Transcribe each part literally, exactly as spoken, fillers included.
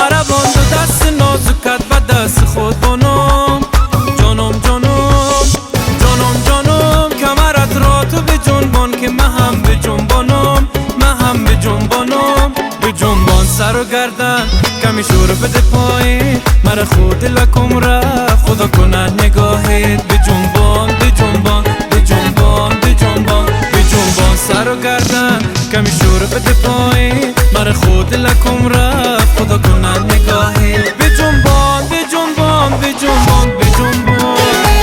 مرا باند و دست نازکت به دست خود بانم. جانم جانم جانم جانم کمرت را تو به جنبان که من هم به جنبانم، من هم به جنبانم. به جنبان سر و گردن کمی شور بده پایین، مرا خود لکم رفت خدا کنه نگاهت. به جنبان به جنبان به جنبان به جنبان به جنبان سر و گردن کمی شور بده پایین، مرا خود لکم رفت خدا کنه نگاهت. به جنبان به جنبان به جنبان به جنبان.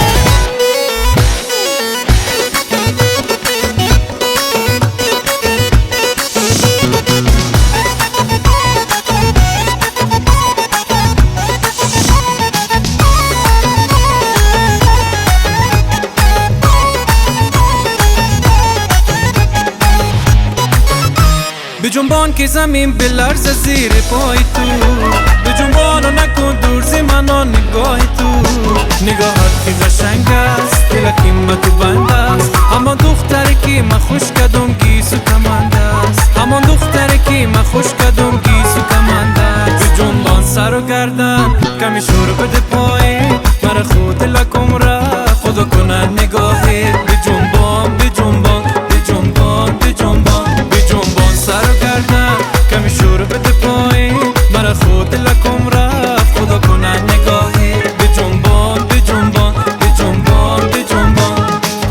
به جنبان که زمین بلرزه زیر پای تو، به جنبان و نکن دور زی منو نگاه تو. نگاهت که قشنگ است دل که ما تو بند است، همان دختر که ما خوش کدوم گیس و کمند است، همان دختر که ما خوش کدوم گیس و کمند است. به جنبان سر و گردن کمی شور بده پایین، مرا خود لکم رفت خدا کنه نگاهت. به جنبان به جنبان به جنبان به جنبان به جنبان سر و گردن کمی شور بده پایین، مرا خود لکم رفت خدا کنه نگاهت. به جنبان به جنبان به جنبان به جنبان.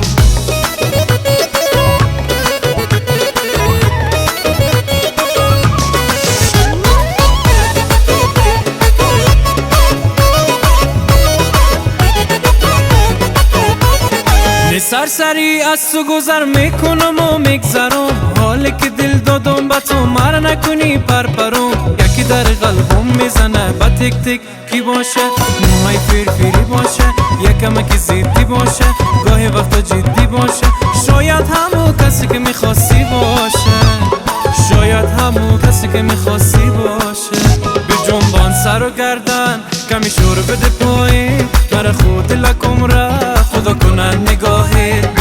سرسری از تو گذر میکنم و میگذرم، حالی که دل دادم با تو مر نکنی پرپرم. یکی در قلبم میزنه با تک تک کی باشه، موهای فرفری باشه، یکم که زیدی باشه، گاهی وقتا جدی باشه. شاید همون کسی که میخواستی باشه، شاید همون کسی که میخواستی باشه. به جنبان سر و گردن کمی شور بده پایین، مرا خود لکم رفت خدا کنه نگاهت.